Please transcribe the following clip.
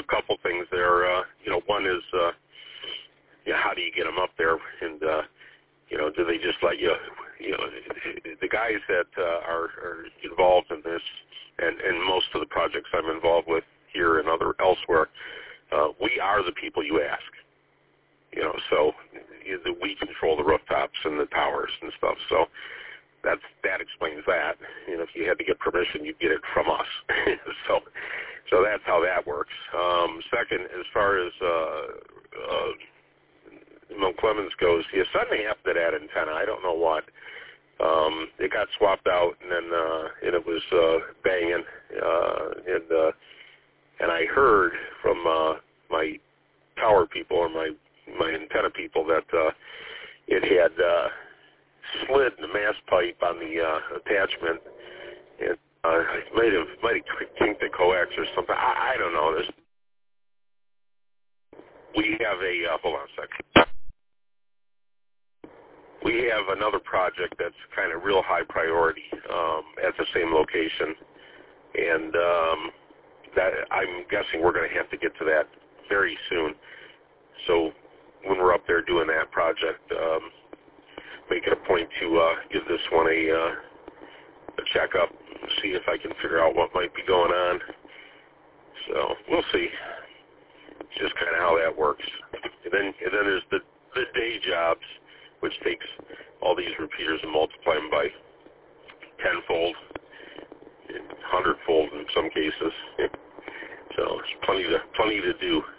couple things there. One is, how do you get them up there? And, do they just let you, the guys that are involved in this and most of the projects I'm involved with here and elsewhere, we are the people you ask. So we control the rooftops and the towers and stuff. So that explains that. If you had to get permission, you'd get it from us. So that's how that works. Second, as far as Mount Clemens goes, something happened to that antenna. I don't know what. It got swapped out, and then and it was banging, and I heard from my tower people or my antenna people that it had slid in the mast pipe on the attachment, and it might have kinked the coax or something. I don't know. We have hold on a second. We have another project that's kind of real high priority at the same location, and that I'm guessing we're going to have to get to that very soon. So when we're up there doing that project, make it a point to give this one a checkup, see if I can figure out what might be going on. So we'll see. It's just kind of how that works. And then there's the day jobs, which takes all these repeaters and multiply them by tenfold, and hundredfold in some cases. So it's plenty to do.